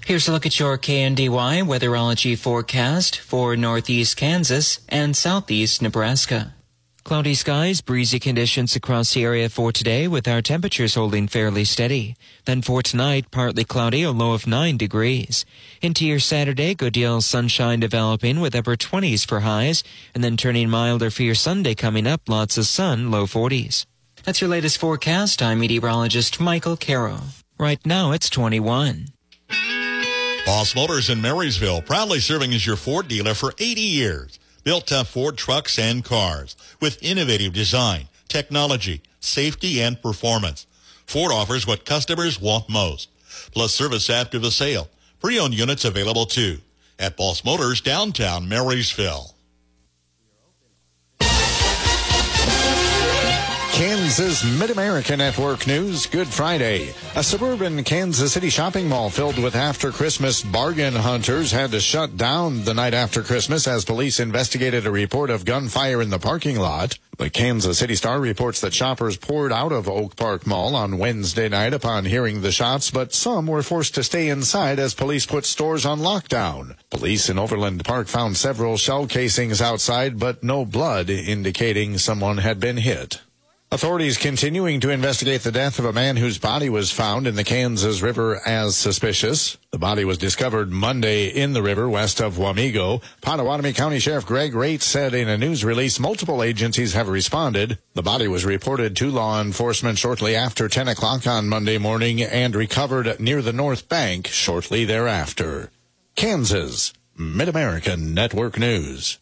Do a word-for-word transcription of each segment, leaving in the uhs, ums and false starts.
Here's a look at your K N D Y weatherology forecast for northeast Kansas and southeast Nebraska. Cloudy skies, breezy conditions across the area for today with our temperatures holding fairly steady. Then for tonight, partly cloudy, a low of nine degrees. Into your Saturday, good deal of sunshine developing with upper twenties for highs, and then turning milder for your Sunday coming up, lots of sun, low forties. That's your latest forecast. I'm meteorologist Michael Caro. Right now it's twenty-one. Boss Motors in Marysville, proudly serving as your Ford dealer for eighty years. Built tough Ford trucks and cars with innovative design, technology, safety, and performance. Ford offers what customers want most, plus service after the sale. Pre-owned units available too at Boss Motors, downtown Marysville. Kansas Mid-America Network News, Good Friday. A suburban Kansas City shopping mall filled with after-Christmas bargain hunters had to shut down the night after Christmas as police investigated a report of gunfire in the parking lot. The Kansas City Star reports that shoppers poured out of Oak Park Mall on Wednesday night upon hearing the shots, but some were forced to stay inside as police put stores on lockdown. Police in Overland Park found several shell casings outside, but no blood, indicating someone had been hit. Authorities continuing to investigate the death of a man whose body was found in the Kansas River as suspicious. The body was discovered Monday in the river west of Wamego. Pottawatomie County Sheriff Greg Raitt said in a news release multiple agencies have responded. The body was reported to law enforcement shortly after ten o'clock on Monday morning and recovered near the North Bank shortly thereafter. Kansas Mid-America Network News.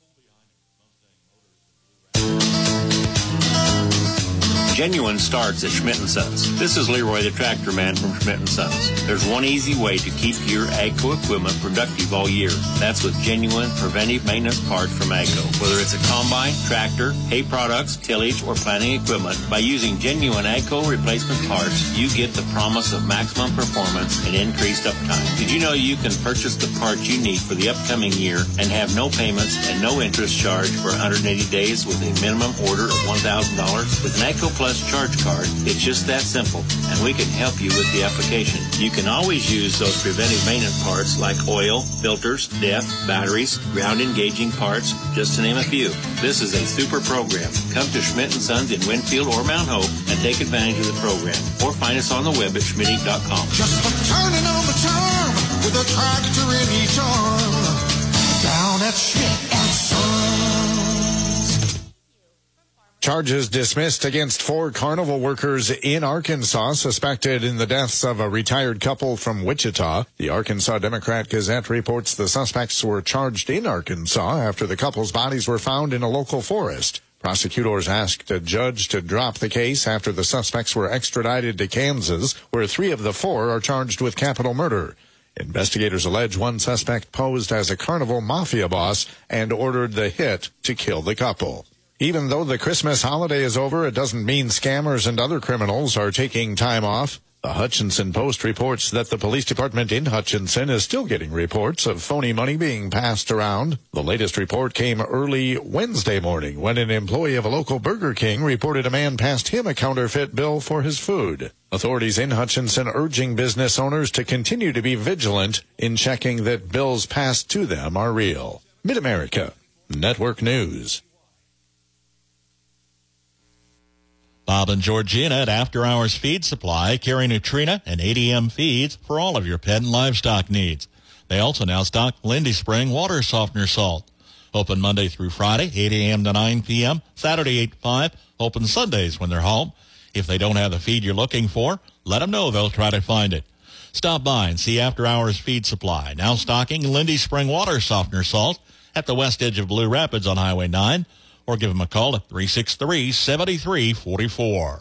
Genuine starts at Schmidt and Sons. This is Leroy, the tractor man from Schmidt and Sons. There's one easy way to keep your AGCO equipment productive all year. That's with genuine preventive maintenance parts from AGCO. Whether it's a combine, tractor, hay products, tillage, or planting equipment, by using genuine AGCO replacement parts, you get the promise of maximum performance and increased uptime. Did you know you can purchase the parts you need for the upcoming year and have no payments and no interest charged for one hundred eighty days with a minimum order of one thousand dollars? With an AGCO Plus charge card, it's just that simple, and we can help you with the application. You can always use those preventive maintenance parts like oil, filters, def, batteries, ground engaging parts, just to name a few. This is a super program. Come to Schmidt and Sons in Winfield or Mount Hope and take advantage of the program, or find us on the web at schmidt dot com. Just for turning on the charm with a tractor in each arm, down at Schmidt and Sons. Charges dismissed against four carnival workers in Arkansas suspected in the deaths of a retired couple from Wichita. The Arkansas Democrat-Gazette reports the suspects were charged in Arkansas after the couple's bodies were found in a local forest. Prosecutors asked a judge to drop the case after the suspects were extradited to Kansas, where three of the four are charged with capital murder. Investigators allege one suspect posed as a carnival mafia boss and ordered the hit to kill the couple. Even though the Christmas holiday is over, it doesn't mean scammers and other criminals are taking time off. The Hutchinson Post reports that the police department in Hutchinson is still getting reports of phony money being passed around. The latest report came early Wednesday morning when an employee of a local Burger King reported a man passed him a counterfeit bill for his food. Authorities in Hutchinson urging business owners to continue to be vigilant in checking that bills passed to them are real. Mid-America Network News. Bob and Georgina at After Hours Feed Supply carry Nutrina and A D M feeds for all of your pet and livestock needs. They also now stock Lindy Spring water softener salt. Open Monday through Friday, eight a.m. to nine p.m., Saturday eight to five, open Sundays when they're home. If they don't have the feed you're looking for, let them know. They'll try to find it. Stop by and see After Hours Feed Supply, now stocking Lindy Spring water softener salt at the west edge of Blue Rapids on Highway nine. Or give them a call at three six three, seven three four four.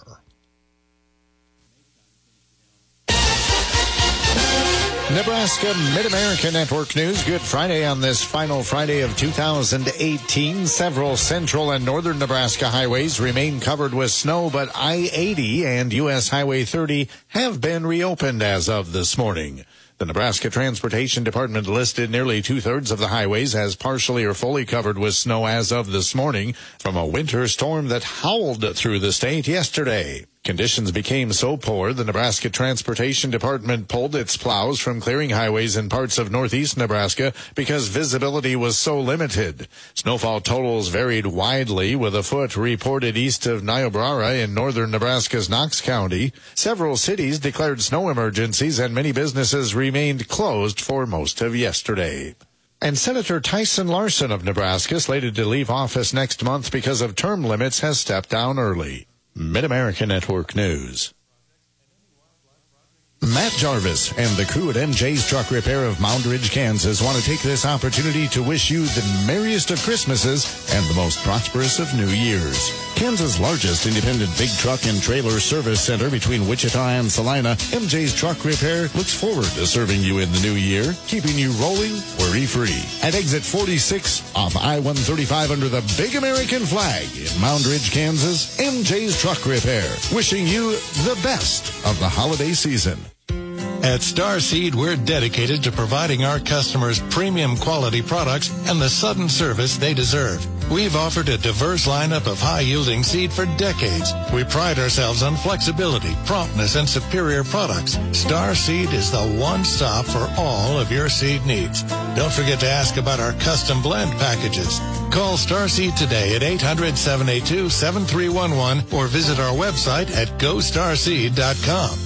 Nebraska Mid-America Network News. Good Friday on this final Friday of two thousand eighteen. Several central and northern Nebraska highways remain covered with snow, but I eighty and U S Highway thirty have been reopened as of this morning. The Nebraska Transportation Department listed nearly two-thirds of the highways as partially or fully covered with snow as of this morning from a winter storm that howled through the state yesterday. Conditions became so poor, the Nebraska Transportation Department pulled its plows from clearing highways in parts of northeast Nebraska because visibility was so limited. Snowfall totals varied widely, with a foot reported east of Niobrara in northern Nebraska's Knox County. Several cities declared snow emergencies, and many businesses remained closed for most of yesterday. And Senator Tyson Larson of Nebraska, slated to leave office next month because of term limits, has stepped down early. Mid-America Network News. Matt Jarvis and the crew at M J's Truck Repair of Mound Ridge, Kansas want to take this opportunity to wish you the merriest of Christmases and the most prosperous of New Years. Kansas' largest independent big truck and trailer service center between Wichita and Salina, M J's Truck Repair looks forward to serving you in the new year, keeping you rolling worry-free. At exit forty-six off I one thirty-five under the big American flag in Mound Ridge, Kansas, M J's Truck Repair, wishing you the best of the holiday season. At Starseed, we're dedicated to providing our customers premium quality products and the sudden service they deserve. We've offered a diverse lineup of high-yielding seed for decades. We pride ourselves on flexibility, promptness, and superior products. Starseed is the one stop for all of your seed needs. Don't forget to ask about our custom blend packages. Call Starseed today at eight hundred, seven eight two, seven three one one or visit our website at go starseed dot com.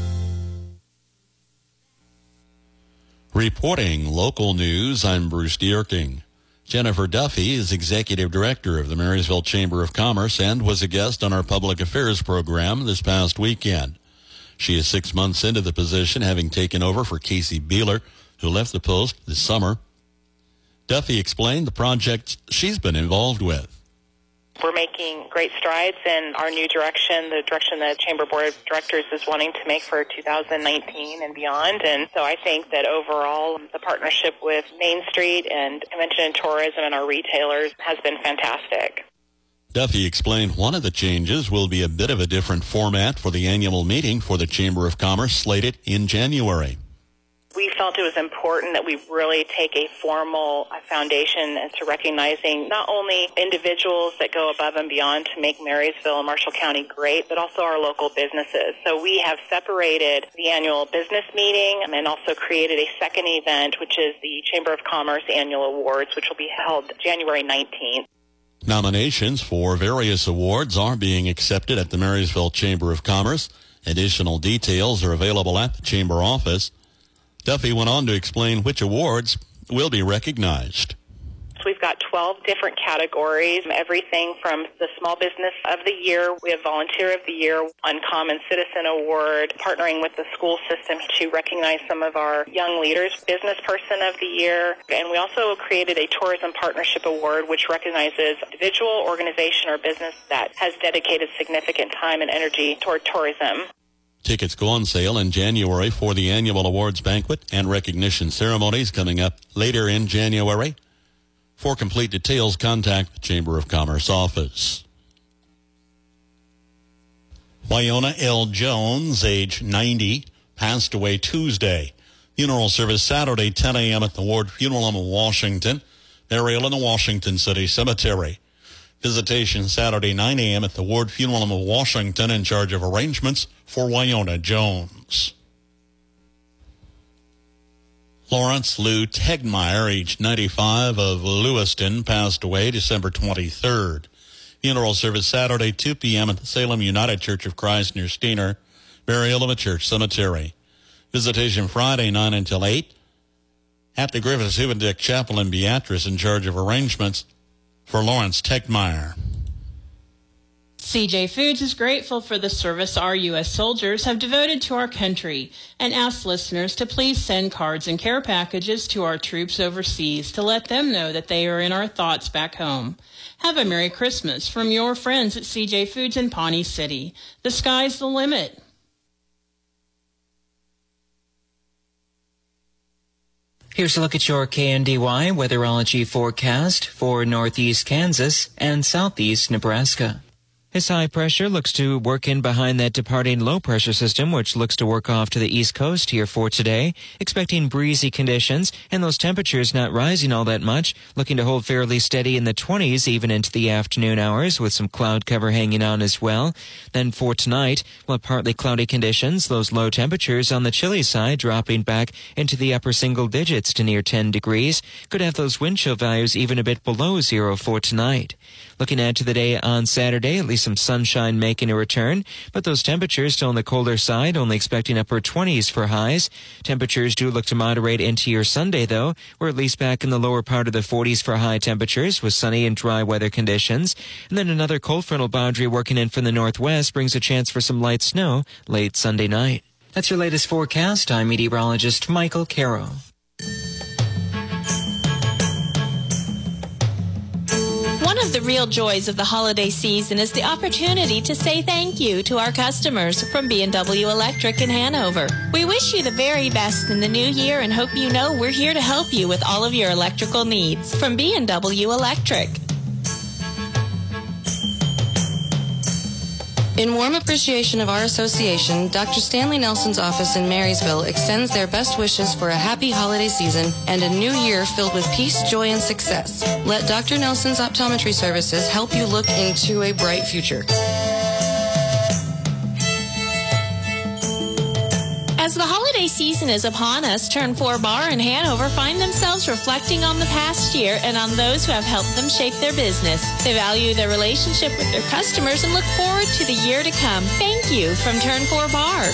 Reporting local news, I'm Bruce Dierking. Jennifer Duffy is Executive Director of the Marysville Chamber of Commerce and was a guest on our Public Affairs program this past weekend. She is six months into the position, having taken over for Casey Beeler, who left the post this summer. Duffy explained the projects she's been involved with. We're making great strides in our new direction, the direction that Chamber Board of Directors is wanting to make for two thousand nineteen and beyond. And so I think that overall the partnership with Main Street and Convention and Tourism and our retailers has been fantastic. Duffy explained one of the changes will be a bit of a different format for the annual meeting for the Chamber of Commerce slated in January. We felt it was important that we really take a formal foundation to recognizing not only individuals that go above and beyond to make Marysville and Marshall County great, but also our local businesses. So we have separated the annual business meeting and also created a second event, which is the Chamber of Commerce Annual Awards, which will be held January nineteenth. Nominations for various awards are being accepted at the Marysville Chamber of Commerce. Additional details are available at the Chamber office. Duffy went on to explain which awards will be recognized. So we've got twelve different categories, everything from the Small Business of the Year, we have Volunteer of the Year, Uncommon Citizen Award, partnering with the school system to recognize some of our young leaders, Business Person of the Year, and we also created a Tourism Partnership Award, which recognizes individual, organization, or business that has dedicated significant time and energy toward tourism. Tickets go on sale in January for the annual awards banquet and recognition ceremonies coming up later in January. For complete details, contact the Chamber of Commerce office. Wyona L. Jones, age ninety, passed away Tuesday. Funeral service Saturday, ten a.m. at the Ward Funeral Home of Washington. Burial in the Washington City Cemetery. Visitation Saturday, nine a.m. at the Ward Funeral Home of Washington, in charge of arrangements for Wyona Jones. Lawrence Lou Tegmeyer, age ninety-five, of Lewiston, passed away December twenty-third. Funeral service Saturday, two p.m. at the Salem United Church of Christ near Steiner. Burial in the church cemetery. Visitation Friday, nine until eight at the Griffiths Huvendick Chapel in Beatrice, in charge of arrangements for Lawrence Tegmeyer. C J Foods is grateful for the service our U S soldiers have devoted to our country and asks listeners to please send cards and care packages to our troops overseas to let them know that they are in our thoughts back home. Have a Merry Christmas from your friends at C J Foods in Pawnee City. The sky's the limit. Here's a look at your K N D Y weatherology forecast for northeast Kansas and southeast Nebraska. His high pressure looks to work in behind that departing low pressure system, which looks to work off to the east coast here for today. Expecting breezy conditions and those temperatures not rising all that much. Looking to hold fairly steady in the twenties even into the afternoon hours with some cloud cover hanging on as well. Then for tonight, we'll have partly cloudy conditions. Those low temperatures on the chilly side dropping back into the upper single digits to near ten degrees. Could have those wind chill values even a bit below zero for tonight. Looking ahead to the day on Saturday, at least some sunshine making a return, but those temperatures still on the colder side, only expecting upper twenties for highs. Temperatures do look to moderate into your Sunday, though. We're at least back in the lower part of the forties for high temperatures with sunny and dry weather conditions. And then another cold frontal boundary working in from the northwest brings a chance for some light snow late Sunday night. That's your latest forecast. I'm meteorologist Michael Caro. One of the real joys of the holiday season is the opportunity to say thank you to our customers from B and W Electric in Hanover. We wish you the very best in the new year and hope you know we're here to help you with all of your electrical needs. From B and W Electric. In warm appreciation of our association, Doctor Stanley Nelson's office in Marysville extends their best wishes for a happy holiday season and a new year filled with peace, joy, and success. Let Doctor Nelson's optometry services help you look into a bright future. As the holiday season is upon us, Turn four Bar in Hanover find themselves reflecting on the past year and on those who have helped them shape their business. They value their relationship with their customers and look forward to the year to come. Thank you from Turn four Bar.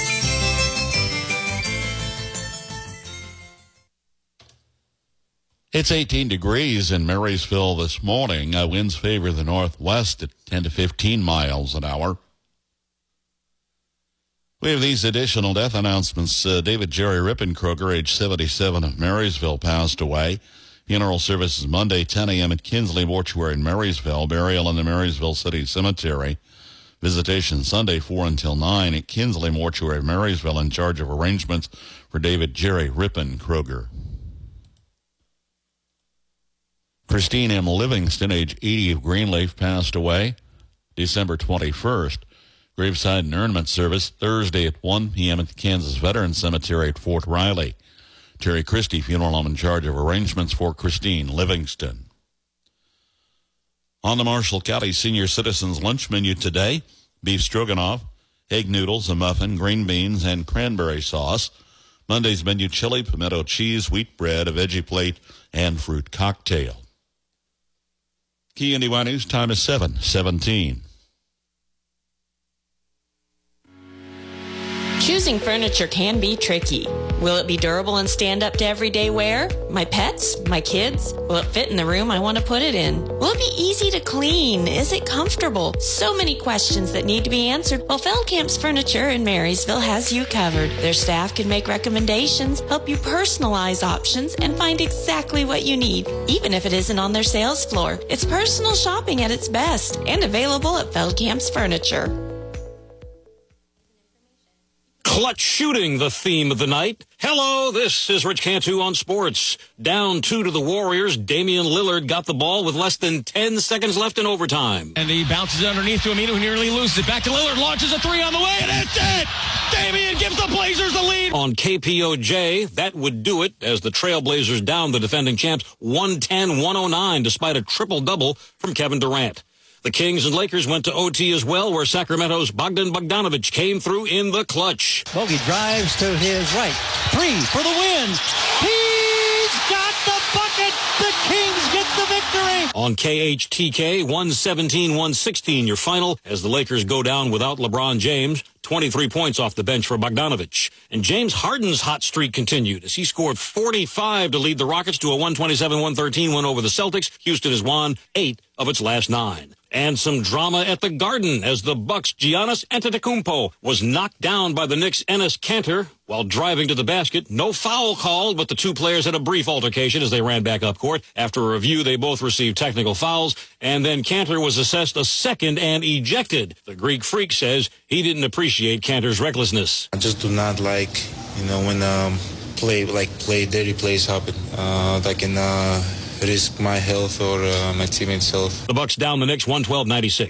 It's eighteen degrees in Marysville this morning. Uh, winds favor the northwest at ten to fifteen miles an hour. We have these additional death announcements. Uh, David Jerry Rippenkroger, age seventy-seven, of Marysville, passed away. Funeral services Monday, ten a.m. at Kinsley Mortuary in Marysville. Burial in the Marysville City Cemetery. Visitation Sunday, four until nine at Kinsley Mortuary, Marysville, in charge of arrangements for David Jerry Rippenkroger. Christine M. Livingston, age eighty, of Greenleaf, passed away December twenty-first. Graveside and Urnment service Thursday at one p.m. at the Kansas Veterans Cemetery at Fort Riley. Terry Christie Funeral Home in charge of arrangements for Christine Livingston. On the Marshall County Senior Citizens Lunch menu today, beef stroganoff, egg noodles, a muffin, green beans, and cranberry sauce. Monday's menu, chili, pimento cheese, wheat bread, a veggie plate, and fruit cocktail. Key N D Y News time is seven seventeen. Choosing furniture can be tricky. Will it be durable and stand up to everyday wear? My pets? My kids? Will it fit in the room I want to put it in? Will it be easy to clean? Is it comfortable? So many questions that need to be answered. Well, Feldkamp's Furniture in Marysville has you covered. Their staff can make recommendations, help you personalize options, and find exactly what you need, even if it isn't on their sales floor. It's personal shopping at its best and available at Feldkamp's Furniture. Clutch shooting, the theme of the night. Hello, this is Rich Cantu on sports. Down two to the Warriors, Damian Lillard got the ball with less than ten seconds left in overtime. And he bounces underneath to Aminu, who nearly loses it. Back to Lillard, launches a three on the way, and it's it! Damian gives the Blazers the lead. On K P O J, that would do it as the Trailblazers down the defending champs one ten one oh nine despite a triple-double from Kevin Durant. The Kings and Lakers went to O T as well, where Sacramento's Bogdan Bogdanovic came through in the clutch. Bogey drives to his right. Three for the win. He's got the bucket. The Kings get the victory. On K H T K, one seventeen one sixteen, your final, as the Lakers go down without LeBron James. twenty-three points off the bench for Bogdanovic. And James Harden's hot streak continued as he scored forty-five to lead the Rockets to a one twenty-seven one thirteen win over the Celtics. Houston has won eight of its last nine. And some drama at the Garden as the Bucks' Giannis Antetokounmpo was knocked down by the Knicks' Enes Kanter while driving to the basket. No foul called, but the two players had a brief altercation as they ran back up court. After a review, they both received technical fouls, and then Kanter was assessed a second and ejected. The Greek Freak says he didn't appreciate Kanter's recklessness. I just do not like, you know, when um, play like play dirty plays happen. Uh, that can uh, risk my health or uh, my teammates' health. The Bucks down the Knicks one twelve ninety-six.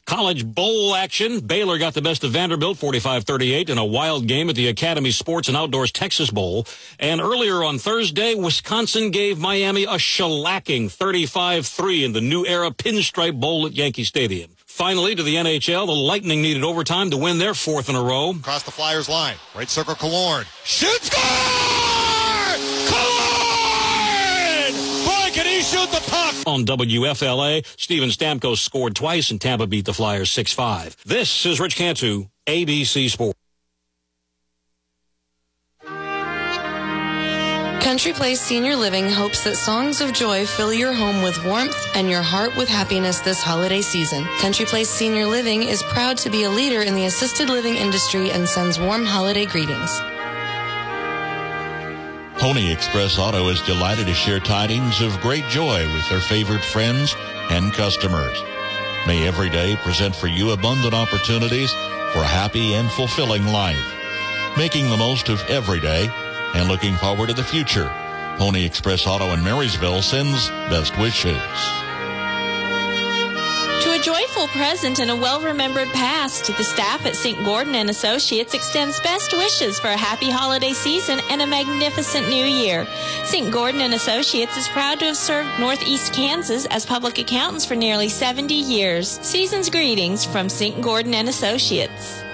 College bowl action. Baylor got the best of Vanderbilt, forty-five thirty-eight, in a wild game at the Academy Sports and Outdoors Texas Bowl. And earlier on Thursday, Wisconsin gave Miami a shellacking, thirty-five three, in the New Era Pinstripe Bowl at Yankee Stadium. Finally, to the N H L, the Lightning needed overtime to win their fourth in a row. Across the Flyers line. Right circle, Killorn. Shoot, score! Killorn! Boy, can he shoot the puck! On W F L A, Steven Stamkos scored twice, and Tampa beat the Flyers six five. This is Rich Cantu, A B C Sports. Country Place Senior Living hopes that songs of joy fill your home with warmth and your heart with happiness this holiday season. Country Place Senior Living is proud to be a leader in the assisted living industry and sends warm holiday greetings. Pony Express Auto is delighted to share tidings of great joy with their favorite friends and customers. May every day present for you abundant opportunities for a happy and fulfilling life. Making the most of every day and looking forward to the future, Pony Express Auto in Marysville sends best wishes. To a joyful present and a well-remembered past, the staff at Saint Gordon and Associates extends best wishes for a happy holiday season and a magnificent new year. Saint Gordon and Associates is proud to have served Northeast Kansas as public accountants for nearly seventy years. Season's greetings from Saint Gordon and Associates.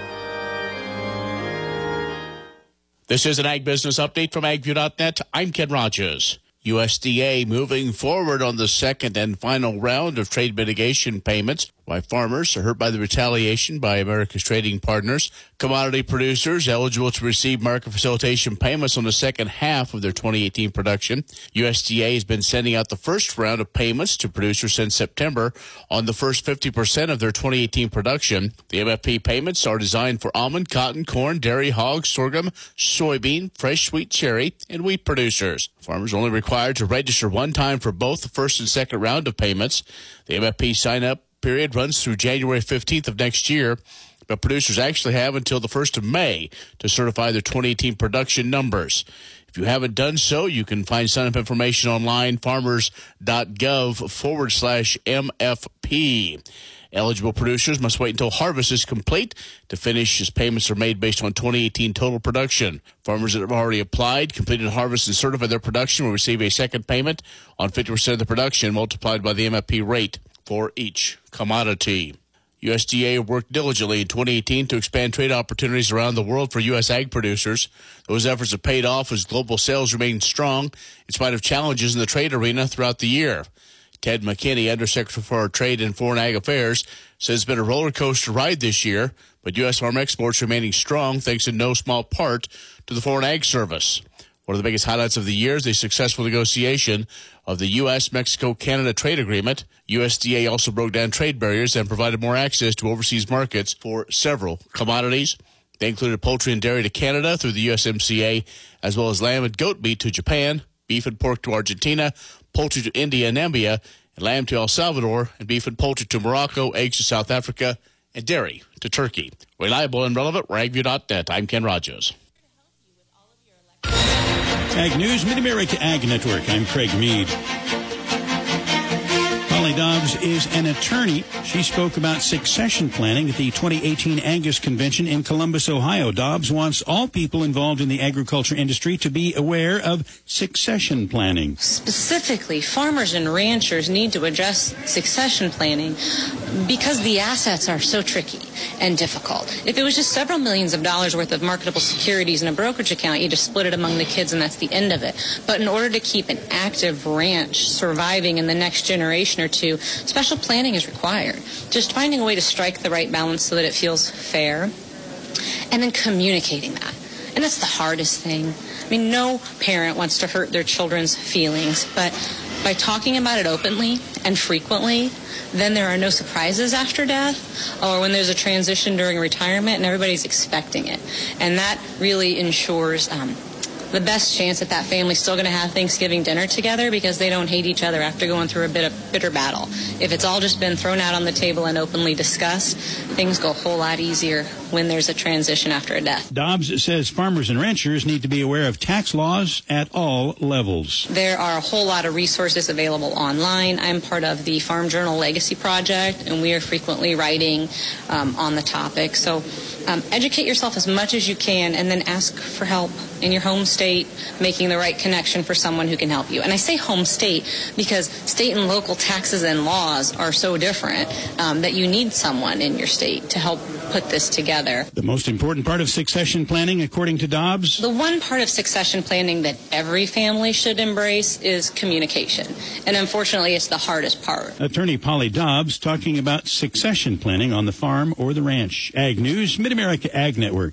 This is an Ag Business Update from ag view dot net. I'm Ken Rogers. U S D A moving forward on the second and final round of trade mitigation payments. Why farmers are hurt by the retaliation by America's trading partners. Commodity producers eligible to receive market facilitation payments on the second half of their twenty eighteen production. U S D A has been sending out the first round of payments to producers since September on the first fifty percent of their twenty eighteen production. The M F P payments are designed for almond, cotton, corn, dairy, hog, sorghum, soybean, fresh sweet cherry, and wheat producers. Farmers are only required to register one time for both the first and second round of payments. The M F P sign-up period runs through January fifteenth of next year, but producers actually have until the first of May to certify their twenty eighteen production numbers. If you haven't done so, you can find sign-up information online, farmers.gov forward slash MFP. Eligible producers must wait until harvest is complete to finish, as payments are made based on twenty eighteen total production. Farmers that have already applied, completed harvest, and certified their production will receive a second payment on fifty percent of the production multiplied by the M F P rate for each commodity. U S D A worked diligently in twenty eighteen to expand trade opportunities around the world for U S ag producers. Those efforts have paid off as global sales remain strong in spite of challenges in the trade arena throughout the year. Ted McKinney, Undersecretary for Trade and Foreign Ag Affairs, says it's been a roller coaster ride this year, but U S farm exports remaining strong thanks in no small part to the Foreign Ag Service. One of the biggest highlights of the year is the successful negotiation of the U S Mexico Canada trade agreement. U S D A also broke down trade barriers and provided more access to overseas markets for several commodities. They included poultry and dairy to Canada through the U S M C A, as well as lamb and goat meat to Japan, beef and pork to Argentina, poultry to India and Namibia, and lamb to El Salvador, and beef and poultry to Morocco, eggs to South Africa, and dairy to Turkey. Reliable and relevant, ag view dot net. I'm Ken Rogers. Ag News, Mid-America Ag Network. I'm Craig Mead. Holly Dobbs is an attorney. She spoke about succession planning at the twenty eighteen Angus Convention in Columbus, Ohio. Dobbs wants all people involved in the agriculture industry to be aware of succession planning. Specifically, farmers and ranchers need to address succession planning because the assets are so tricky and difficult. If it was just several millions of dollars worth of marketable securities in a brokerage account, you just split it among the kids and that's the end of it. But in order to keep an active ranch surviving in the next generation or two, special planning is required. Just finding a way to strike the right balance so that it feels fair, and then communicating that. And that's the hardest thing. I mean, no parent wants to hurt their children's feelings, but by talking about it openly and frequently, then there are no surprises after death or when there's a transition during retirement and everybody's expecting it. And that really ensures um, the best chance that that family's still going to have Thanksgiving dinner together because they don't hate each other after going through a bit of bitter battle. If it's all just been thrown out on the table and openly discussed, things go a whole lot easier when there's a transition after a death. Dobbs says farmers and ranchers need to be aware of tax laws at all levels. There are a whole lot of resources available online. I'm part of the Farm Journal Legacy Project, and we are frequently writing um, on the topic. So um, educate yourself as much as you can, and then ask for help in your home state, making the right connection for someone who can help you. And I say home state because state and local taxes and laws are so different um, that you need someone in your state to help put this together. The most important part of succession planning, according to Dobbs? The one part of succession planning that every family should embrace is communication. And unfortunately, it's the hardest part. Attorney Polly Dobbs talking about succession planning on the farm or the ranch. Ag News, Mid-America Ag Network.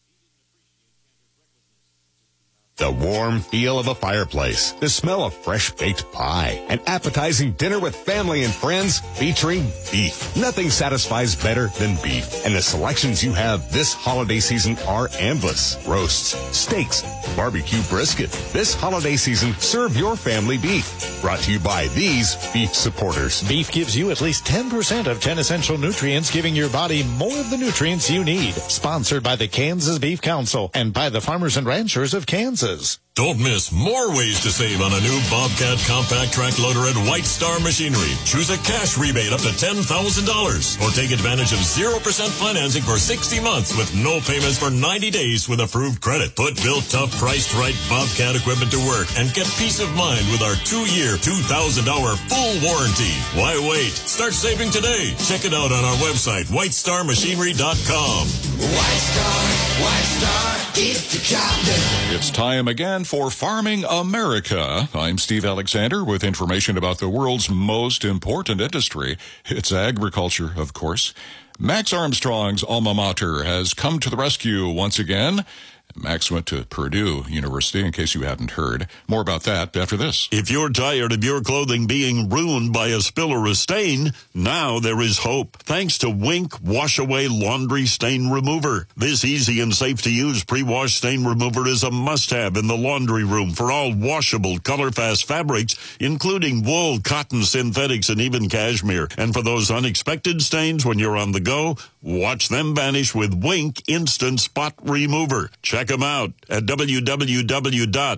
The warm feel of a fireplace, the smell of fresh-baked pie, an appetizing dinner with family and friends featuring beef. Nothing satisfies better than beef. And the selections you have this holiday season are endless. Roasts, steaks, barbecue brisket. This holiday season, serve your family beef. Brought to you by these beef supporters. Beef gives you at least ten percent of ten essential nutrients, giving your body more of the nutrients you need. Sponsored by the Kansas Beef Council and by the Farmers and Ranchers of Kansas. Don't miss more ways to save on a new Bobcat compact track loader at White Star Machinery. Choose a cash rebate up to ten thousand dollars or take advantage of zero percent financing for sixty months with no payments for ninety days with approved credit. Put built tough priced right Bobcat equipment to work and get peace of mind with our two-year, two thousand hour full warranty. Why wait? Start saving today. Check it out on our website, white star machinery dot com. White Star, White Star, get the job done. It's time again for Farming America. I'm Steve Alexander with information about the world's most important industry. It's agriculture, of course. Max Armstrong's alma mater has come to the rescue once again. Max went to Purdue University, in case you hadn't heard. More about that after this. If you're tired of your clothing being ruined by a spill or a stain, now there is hope. Thanks to Wink Wash Away Laundry Stain Remover. This easy and safe to use pre-wash stain remover is a must-have in the laundry room for all washable, color-fast fabrics, including wool, cotton, synthetics, and even cashmere. And for those unexpected stains when you're on the go, watch them vanish with Wink Instant Spot Remover. Check them out at w w w dot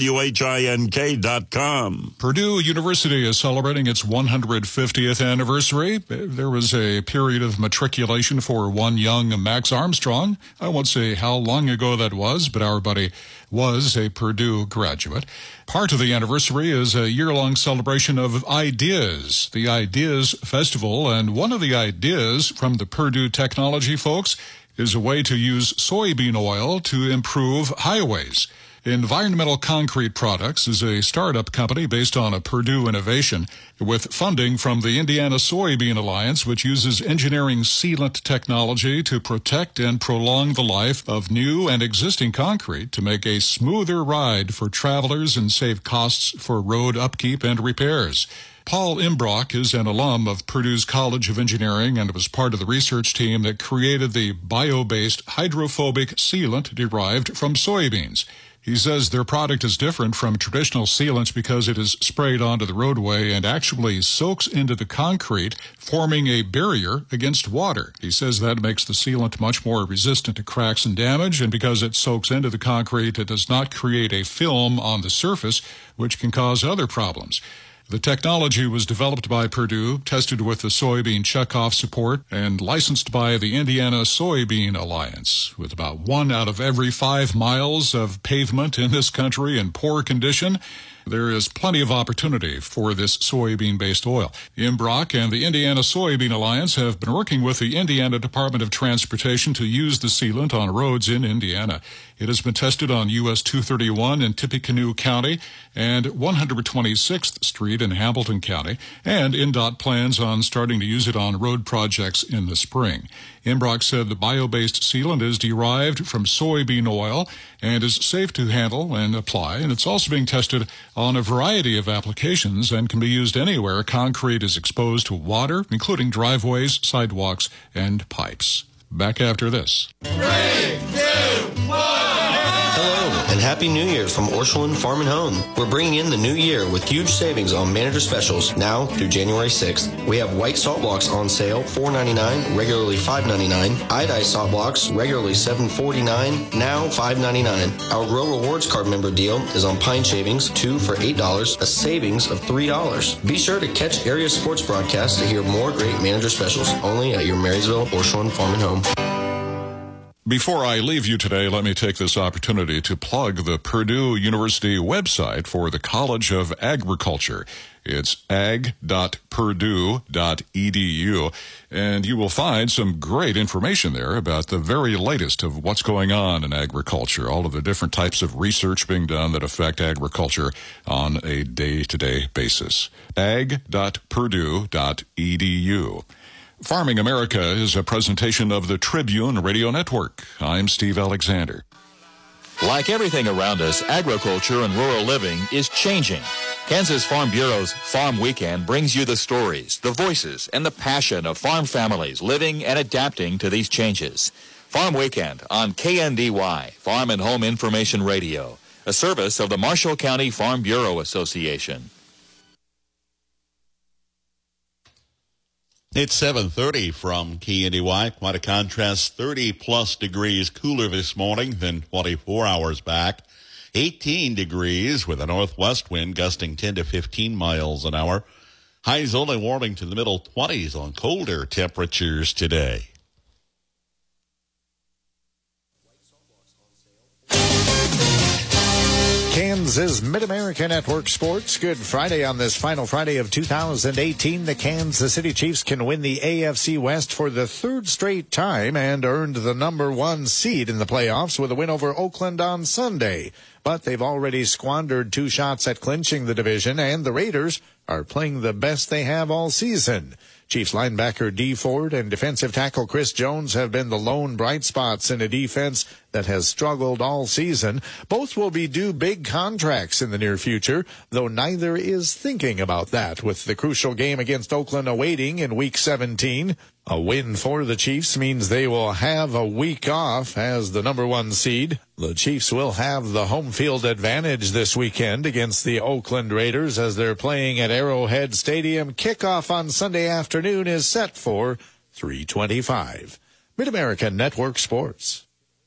wink dot com. Purdue University is celebrating its one hundred fiftieth anniversary. There was a period of matriculation for one young Max Armstrong. I won't say how long ago that was, but our buddy was a Purdue graduate. Part of the anniversary is a year-long celebration of ideas, the Ideas Festival, and one of the ideas from the Purdue technology folks is a way to use soybean oil to improve highways. Environmental Concrete Products is a startup company based on a Purdue innovation with funding from the Indiana Soybean Alliance, which uses engineering sealant technology to protect and prolong the life of new and existing concrete to make a smoother ride for travelers and save costs for road upkeep and repairs. Paul Imbrock is an alum of Purdue's College of Engineering and was part of the research team that created the bio-based hydrophobic sealant derived from soybeans. He says their product is different from traditional sealants because it is sprayed onto the roadway and actually soaks into the concrete, forming a barrier against water. He says that makes the sealant much more resistant to cracks and damage, and because it soaks into the concrete, it does not create a film on the surface, which can cause other problems. The technology was developed by Purdue, tested with the soybean checkoff support, and licensed by the Indiana Soybean Alliance. With about one out of every five miles of pavement in this country in poor condition, there is plenty of opportunity for this soybean-based oil. Imbrock and the Indiana Soybean Alliance have been working with the Indiana Department of Transportation to use the sealant on roads in Indiana. It has been tested on U S two thirty-one in Tippecanoe County and one hundred twenty-sixth Street in Hamilton County, and N D O T plans on starting to use it on road projects in the spring. Imbrock said the bio-based sealant is derived from soybean oil and is safe to handle and apply, and it's also being tested on a variety of applications and can be used anywhere concrete is exposed to water, including driveways, sidewalks, and pipes. Back after this. Three, two, one. Hello, and Happy New Year from Orscheln Farm and Home. We're bringing in the new year with huge savings on manager specials now through January sixth. We have white salt blocks on sale, four ninety-nine, regularly five ninety-nine. Iodized salt blocks, regularly seven forty-nine, now five ninety-nine. Our Grow Rewards card member deal is on pine shavings, two for eight dollars, a savings of three dollars. Be sure to catch area sports broadcasts to hear more great manager specials only at your Marysville Orscheln Farm and Home. Before I leave you today, let me take this opportunity to plug the Purdue University website for the College of Agriculture. It's ag dot purdue dot e d u, and you will find some great information there about the very latest of what's going on in agriculture, all of the different types of research being done that affect agriculture on a day-to-day basis. ag dot purdue dot e d u. Farming America is a presentation of the Tribune Radio Network. I'm Steve Alexander. Like everything around us, agriculture and rural living is changing. Kansas Farm Bureau's Farm Weekend brings you the stories, the voices, and the passion of farm families living and adapting to these changes. Farm Weekend on K N D Y, Farm and Home Information Radio, a service of the Marshall County Farm Bureau Association. It's seven thirty from K N D Y. Quite a contrast, thirty-plus degrees cooler this morning than twenty-four hours back. eighteen degrees with a northwest wind gusting ten to fifteen miles an hour. Highs only warming to the middle twenties on colder temperatures today. Kansas Mid-America Network Sports. Good Friday on this final Friday of two thousand eighteen. The Kansas City Chiefs can win the A F C West for the third straight time and earned the number one seed in the playoffs with a win over Oakland on Sunday. But they've already squandered two shots at clinching the division, and the Raiders are playing the best they have all season. Chiefs linebacker Dee Ford and defensive tackle Chris Jones have been the lone bright spots in a defense that has struggled all season. Both will be due big contracts in the near future, though neither is thinking about that, with the crucial game against Oakland awaiting in Week seventeen. A win for the Chiefs means they will have a week off as the number one seed. The Chiefs will have the home field advantage this weekend against the Oakland Raiders as they're playing at Arrowhead Stadium. Kickoff on Sunday afternoon is set for three twenty-five. Mid-America Network Sports.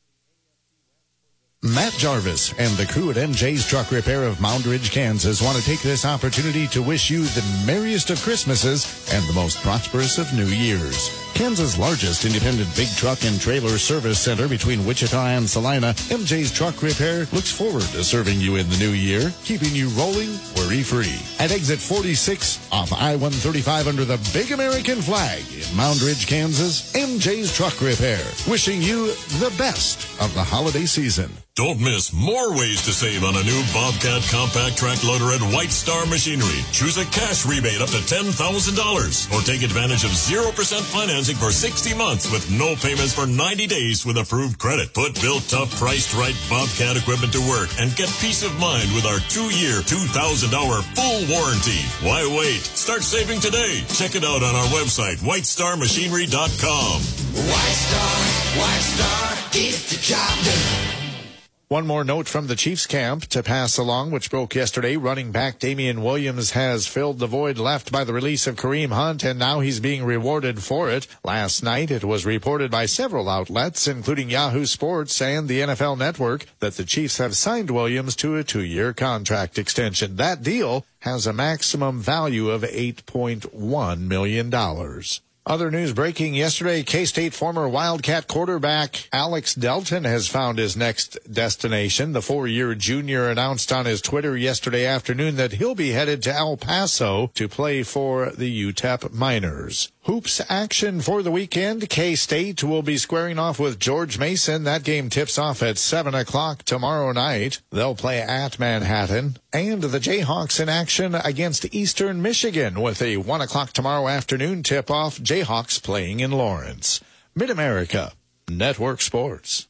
Matt Jarvis and the crew at M J's Truck Repair of Moundridge, Kansas want to take this opportunity to wish you the merriest of Christmases and the most prosperous of New Years. Kansas' largest independent big truck and trailer service center between Wichita and Salina, M J's Truck Repair looks forward to serving you in the new year, keeping you rolling worry-free. At exit forty-six off I one thirty-five under the big American flag in Moundridge, Kansas, M J's Truck Repair, wishing you the best of the holiday season. Don't miss more ways to save on a new Bobcat compact track loader at White Star Machinery. Choose a cash rebate up to ten thousand dollars or take advantage of zero percent financing for sixty months with no payments for ninety days with approved credit. Put built tough, priced right Bobcat equipment to work and get peace of mind with our two-year, two thousand dollars full warranty. Why wait? Start saving today. Check it out on our website, white star machinery dot com. White Star, White Star, get the job done. One more note from the Chiefs camp to pass along, which broke yesterday. Running back Damian Williams has filled the void left by the release of Kareem Hunt, and now he's being rewarded for it. Last night, it was reported by several outlets, including Yahoo Sports and the N F L Network, that the Chiefs have signed Williams to a two-year contract extension. That deal has a maximum value of eight point one million dollars. Other news breaking yesterday, K-State former Wildcat quarterback Alex Delton has found his next destination. The four-year junior announced on his Twitter yesterday afternoon that he'll be headed to El Paso to play for the U T E P Miners. Hoops action for the weekend. K-State will be squaring off with George Mason. That game tips off at seven o'clock tomorrow night. They'll play at Manhattan. And the Jayhawks in action against Eastern Michigan with a one o'clock tomorrow afternoon tip-off. Jayhawks playing in Lawrence. Mid-America Network Sports.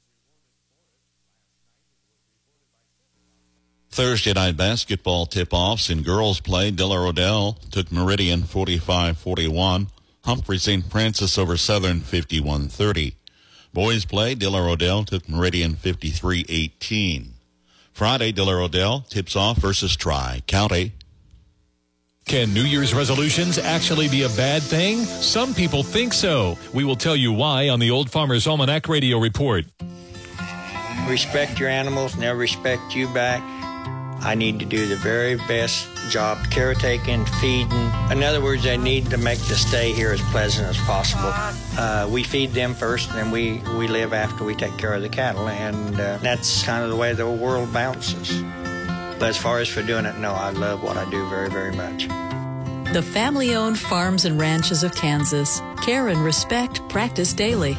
Thursday night basketball tip-offs in girls play. De La Rodelle took Meridian forty-five forty-one. Humphrey Saint Francis over Southern fifty-one thirty. Boys play. De La Rodelle took Meridian fifty-three eighteen. Friday, Diller Odell tips off versus Tri-County. Can New Year's resolutions actually be a bad thing? Some people think so. We will tell you why on the Old Farmer's Almanac Radio Report. Respect your animals, and they'll respect you back. I need to do the very best job caretaking, feeding. In other words, I need to make the stay here as pleasant as possible. Uh, we feed them first, and then we, we live after we take care of the cattle, and uh, that's kind of the way the world bounces. But as far as for doing it, no, I love what I do very, very much. The family-owned farms and ranches of Kansas. Care and respect practiced daily.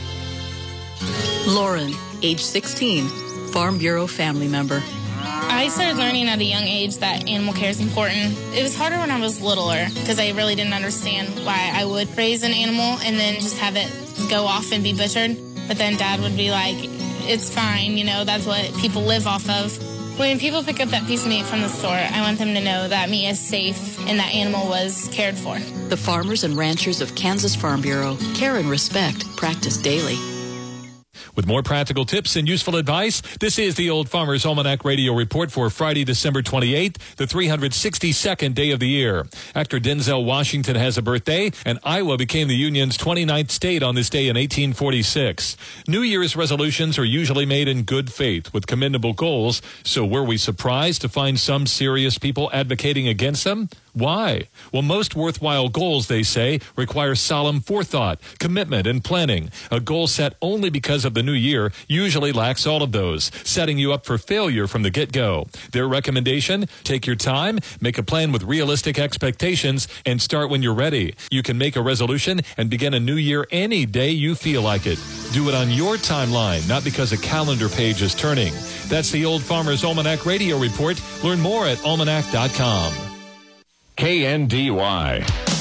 Lauren, age sixteen, Farm Bureau family member. I started learning at a young age that animal care is important. It was harder when I was littler because I really didn't understand why I would raise an animal and then just have it go off and be butchered. But then Dad would be like, it's fine, you know, that's what people live off of. When people pick up that piece of meat from the store, I want them to know that meat is safe and that animal was cared for. The farmers and ranchers of Kansas Farm Bureau. Care and respect practiced daily. With more practical tips and useful advice, this is the Old Farmer's Almanac Radio Report for Friday, December twenty-eighth, the three hundred sixty-second day of the year. Actor Denzel Washington has a birthday, and Iowa became the Union's twenty-ninth state on this day in eighteen forty-six. New Year's resolutions are usually made in good faith with commendable goals, so were we surprised to find some serious people advocating against them? Why? Well, most worthwhile goals, they say, require solemn forethought, commitment, and planning. A goal set only because of the new year usually lacks all of those, setting you up for failure from the get-go. Their recommendation, take your time, make a plan with realistic expectations, and start when you're ready. You can make a resolution and begin a new year any day you feel like it. Do it on your timeline, not because a calendar page is turning. That's the Old Farmer's Almanac Radio Report. Learn more at almanac dot com. K N D Y.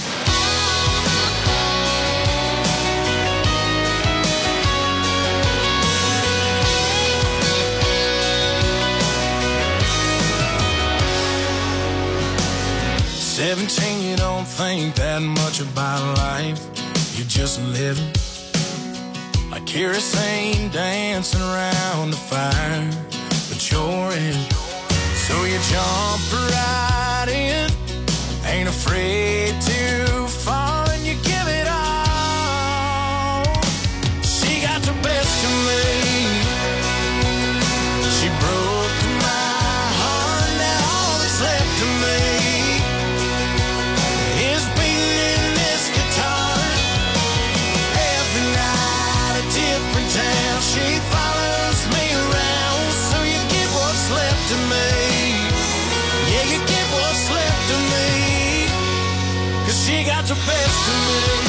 Seventeen, you don't think that much about life. You're just living like kerosene dancing around the fire, but you're in. So you jump right in. Ain't afraid to fall and you give it all. She got the best of me. She broke my heart, now all that's left of me is beating in this guitar. Every night a different town. She follows me around, so you get what's left of me. Yeah, you get what's left of me. She got the best of me.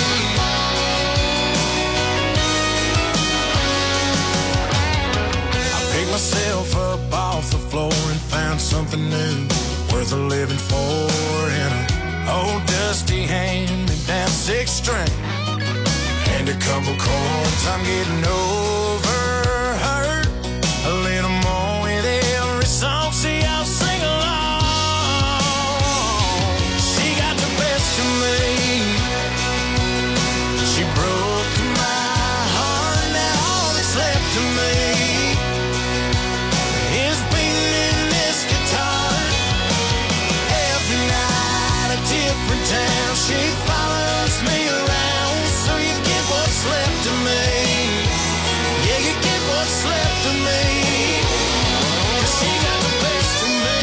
I picked myself up off the floor and found something new worth a living for. In an old dusty hand-me-down six string and a couple chords. I'm getting over hurt a little more with every song. See, I'll sing along. To me, she broke my heart, now all that's left of me is beating in this guitar. Every night a different town. She follows me around, so you get what's left of me. Yeah, you get what's left of me. 'Cause she got the best of me.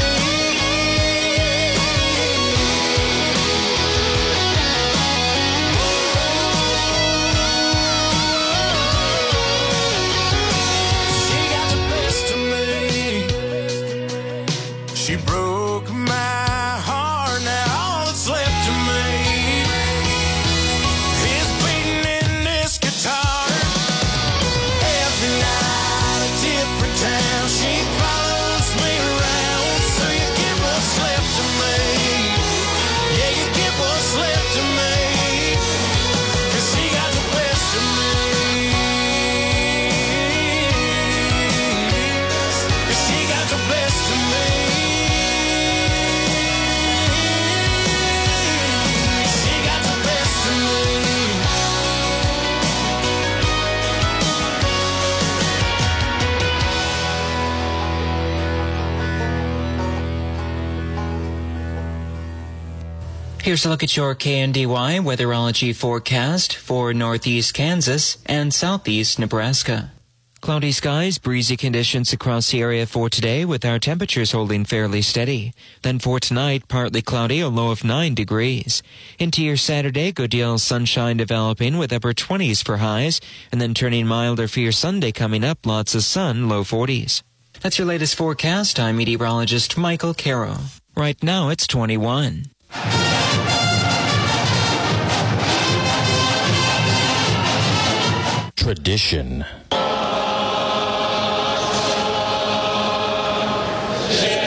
She broke my heart, now all that's left of me is beating in this guitar. Every night a different town. She follows me around, so you get what's left of me. Yeah, you get what's left of me. 'Cause she got the best of me. 'Cause she got the best of me. Here's a look at your K N D Y weatherology forecast for northeast Kansas and southeast Nebraska. Cloudy skies, breezy conditions across the area for today with our temperatures holding fairly steady. Then for tonight, partly cloudy, a low of nine degrees. Into your Saturday, good deal of sunshine developing with upper twenties for highs, and then turning milder for your Sunday coming up, lots of sun, low forties. That's your latest forecast. I'm meteorologist Michael Caro. Right now it's twenty-one. Tradition. Yeah.